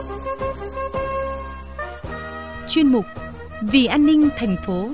Chuyên mục Vì an ninh thành phố.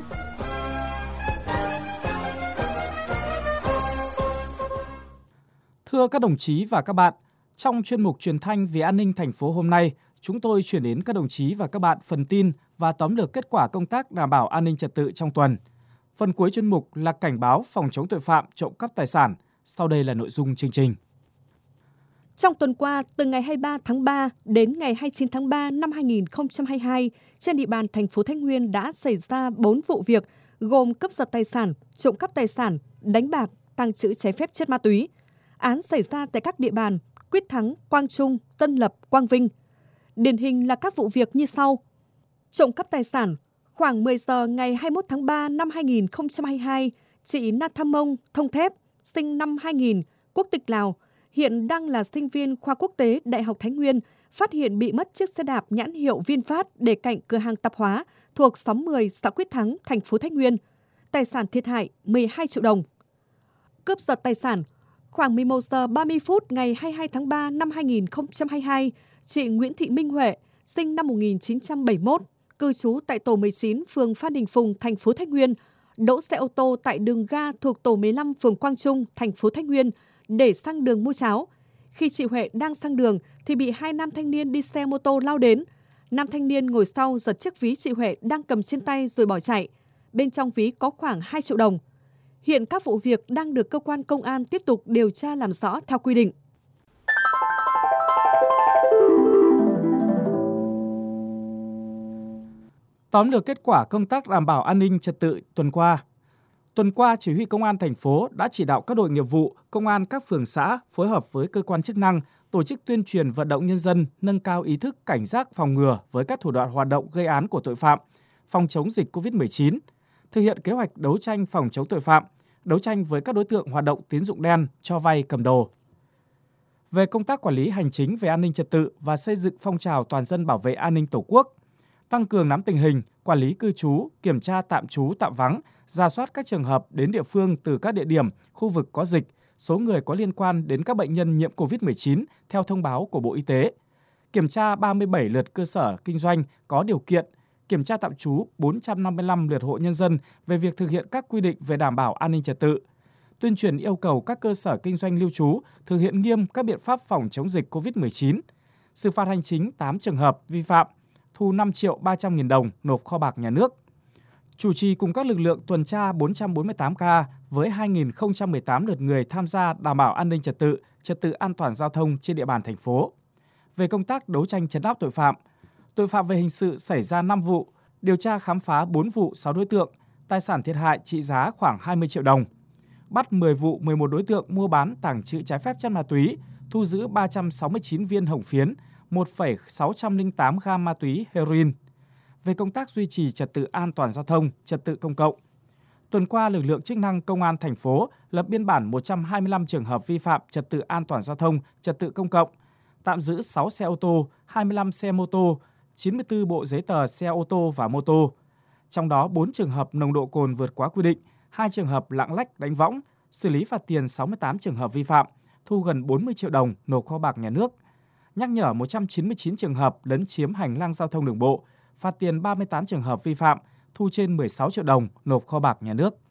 Thưa các đồng chí và các bạn, trong chuyên mục truyền thanh Vì an ninh thành phố hôm nay, chúng tôi chuyển đến các đồng chí và các bạn phần tin và tóm lược kết quả công tác đảm bảo an ninh trật tự trong tuần. Phần cuối chuyên mục là cảnh báo phòng chống tội phạm trộm cắp tài sản. Sau đây là nội dung chương trình. Trong tuần qua, từ ngày 23 tháng 3 đến ngày 29 tháng 3 năm 2022, trên địa bàn thành phố Thái Nguyên đã xảy ra 4 vụ việc gồm cướp giật tài sản, trộm cắp tài sản, đánh bạc, tàng trữ trái phép chất ma túy. Án xảy ra tại các địa bàn Quyết Thắng, Quang Trung, Tân Lập, Quang Vinh. Điển hình là các vụ việc như sau. Trộm cắp tài sản, khoảng 10 giờ ngày 21 tháng 3 năm 2022, chị Na Tham Mông, Thông Thép, sinh năm 2000, quốc tịch Lào, hiện đang là sinh viên khoa quốc tế Đại học Thái Nguyên, phát hiện bị mất chiếc xe đạp nhãn hiệu VinFast để cạnh cửa hàng tạp hóa thuộc xóm 10 xã Quyết Thắng, thành phố Thái Nguyên. Tài sản thiệt hại 12 triệu đồng. Cướp giật tài sản, khoảng 11 giờ 30 phút ngày 22 tháng 3 năm 2022, chị Nguyễn Thị Minh Huệ, sinh năm 1971, cư trú tại tổ 19 phường Phan Đình Phùng, thành phố Thái Nguyên, đỗ xe ô tô tại đường ga thuộc tổ 15 phường Quang Trung, thành phố Thái Nguyên để sang đường mua cháo. Khi chị Huệ đang sang đường thì bị hai nam thanh niên đi xe mô tô lao đến. Nam thanh niên ngồi sau giật chiếc ví chị Huệ đang cầm trên tay rồi bỏ chạy. Bên trong ví có khoảng 2 triệu đồng. Hiện các vụ việc đang được cơ quan công an tiếp tục điều tra làm rõ theo quy định. Tóm lược kết quả công tác đảm bảo an ninh trật tự tuần qua. Tuần qua, Chỉ huy Công an thành phố đã chỉ đạo các đội nghiệp vụ, công an các phường xã phối hợp với cơ quan chức năng tổ chức tuyên truyền vận động nhân dân nâng cao ý thức cảnh giác phòng ngừa với các thủ đoạn hoạt động gây án của tội phạm, phòng chống dịch COVID-19, thực hiện kế hoạch đấu tranh phòng chống tội phạm, đấu tranh với các đối tượng hoạt động tín dụng đen, cho vay cầm đồ. Về công tác quản lý hành chính về an ninh trật tự và xây dựng phong trào toàn dân bảo vệ an ninh Tổ quốc, tăng cường nắm tình hình, quản lý cư trú, kiểm tra tạm trú tạm vắng, rà soát các trường hợp đến địa phương từ các địa điểm, khu vực có dịch, số người có liên quan đến các bệnh nhân nhiễm COVID-19 theo thông báo của Bộ Y tế. Kiểm tra 37 lượt cơ sở kinh doanh có điều kiện, kiểm tra tạm trú 455 lượt hộ nhân dân về việc thực hiện các quy định về đảm bảo an ninh trật tự. Tuyên truyền yêu cầu các cơ sở kinh doanh lưu trú thực hiện nghiêm các biện pháp phòng chống dịch COVID-19. Xử phạt hành chính 8 trường hợp vi phạm, thu 5 triệu 300 nghìn đồng nộp kho bạc nhà nước. Chủ trì cùng các lực lượng tuần tra 448 ca với 2.018 lượt người tham gia đảm bảo an ninh trật tự an toàn giao thông trên địa bàn thành phố. Về công tác đấu tranh trấn áp tội phạm về hình sự xảy ra 5 vụ, điều tra khám phá 4 vụ 6 đối tượng, tài sản thiệt hại trị giá khoảng 20 triệu đồng. Bắt 10 vụ 11 đối tượng mua bán tàng trữ trái phép chất ma túy, thu giữ 369 viên hồng phiến, 1,608 gam ma túy heroin. Về công tác duy trì trật tự an toàn giao thông, trật tự công cộng. Tuần qua, lực lượng chức năng công an thành phố lập biên bản 125 trường hợp vi phạm trật tự an toàn giao thông, trật tự công cộng, tạm giữ 6 xe ô tô, 25 xe mô tô, 94 bộ giấy tờ xe ô tô và mô tô. Trong đó 4 trường hợp nồng độ cồn vượt quá quy định, 2 trường hợp lạng lách đánh võng, xử lý phạt tiền 68 trường hợp vi phạm, thu gần 40 triệu đồng nộp kho bạc nhà nước. Nhắc nhở 199 trường hợp lấn chiếm hành lang giao thông đường bộ, phạt tiền 38 trường hợp vi phạm, thu trên 16 triệu đồng nộp kho bạc nhà nước.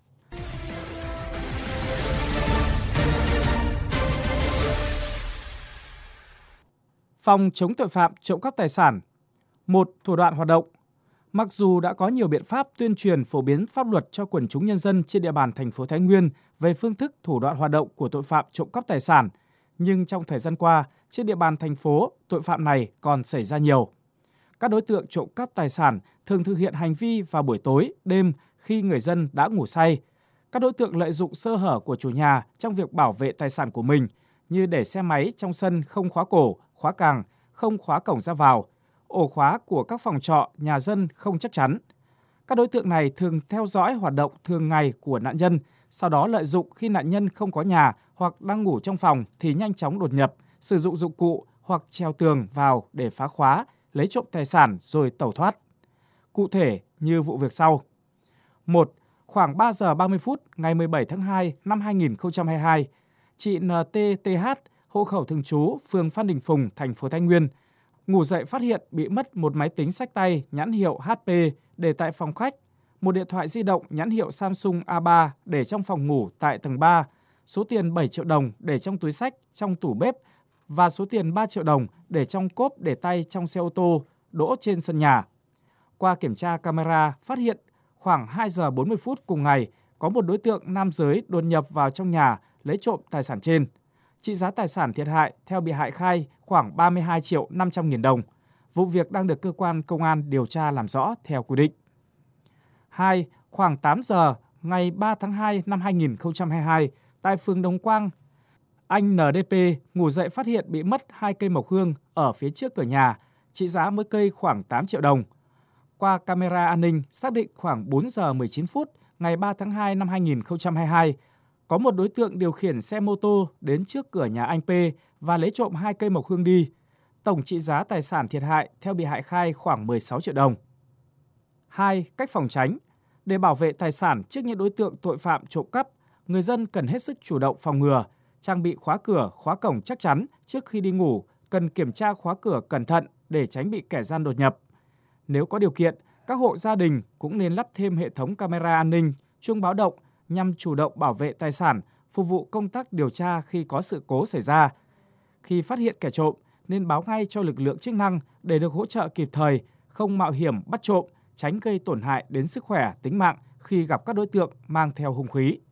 Phòng chống tội phạm trộm cắp tài sản. 1. Thủ đoạn hoạt động. Mặc dù đã có nhiều biện pháp tuyên truyền phổ biến pháp luật cho quần chúng nhân dân trên địa bàn thành phố Thái Nguyên về phương thức thủ đoạn hoạt động của tội phạm trộm cắp tài sản, nhưng trong thời gian qua, trên địa bàn thành phố, tội phạm này còn xảy ra nhiều. Các đối tượng trộm cắp tài sản thường thực hiện hành vi vào buổi tối, đêm khi người dân đã ngủ say. Các đối tượng lợi dụng sơ hở của chủ nhà trong việc bảo vệ tài sản của mình, như để xe máy trong sân không khóa cổ, khóa càng, không khóa cổng ra vào, ổ khóa của các phòng trọ, nhà dân không chắc chắn. Các đối tượng này thường theo dõi hoạt động thường ngày của nạn nhân, sau đó lợi dụng khi nạn nhân không có nhà hoặc đang ngủ trong phòng thì nhanh chóng đột nhập, sử dụng dụng cụ hoặc trèo tường vào để phá khóa, lấy trộm tài sản rồi tẩu thoát. Cụ thể như vụ việc sau. 1. Khoảng 3 giờ 30 phút ngày 17 tháng 2 năm 2022, chị NTTH, hộ khẩu thường trú phường Phan Đình Phùng, thành phố Thái Nguyên, Ngủ dậy phát hiện bị mất một máy tính xách tay nhãn hiệu HP để tại phòng khách, một điện thoại di động nhãn hiệu Samsung A3 để trong phòng ngủ tại tầng 3, số tiền 7 triệu đồng để trong túi xách trong tủ bếp và số tiền 3 triệu đồng để trong cốp để tay trong xe ô tô đỗ trên sân nhà. Qua kiểm tra camera, phát hiện khoảng 2 giờ 40 phút cùng ngày, có một đối tượng nam giới đột nhập vào trong nhà lấy trộm tài sản trên. Trị giá tài sản thiệt hại theo bị hại khai khoảng 32 triệu 500 nghìn đồng. Vụ việc đang được cơ quan công an điều tra làm rõ theo quy định. 2. Khoảng 8 giờ ngày 3 tháng 2 năm 2022, tại phường Đồng Quang, anh NDP ngủ dậy phát hiện bị mất 2 cây mộc hương ở phía trước cửa nhà, trị giá mỗi cây khoảng 8 triệu đồng. Qua camera an ninh xác định khoảng 4 giờ 19 phút ngày 3 tháng 2 năm 2022, có một đối tượng điều khiển xe mô tô đến trước cửa nhà anh P và lấy trộm 2 cây mộc hương đi. Tổng trị giá tài sản thiệt hại theo bị hại khai khoảng 16 triệu đồng. 2. Cách phòng tránh. Để bảo vệ tài sản trước những đối tượng tội phạm trộm cắp, người dân cần hết sức chủ động phòng ngừa, trang bị khóa cửa, khóa cổng chắc chắn trước khi đi ngủ, cần kiểm tra khóa cửa cẩn thận để tránh bị kẻ gian đột nhập. Nếu có điều kiện, các hộ gia đình cũng nên lắp thêm hệ thống camera an ninh, chuông báo động nhằm chủ động bảo vệ tài sản, phục vụ công tác điều tra khi có sự cố xảy ra. Khi phát hiện kẻ trộm, nên báo ngay cho lực lượng chức năng để được hỗ trợ kịp thời, không mạo hiểm bắt trộm, tránh gây tổn hại đến sức khỏe, tính mạng khi gặp các đối tượng mang theo hung khí.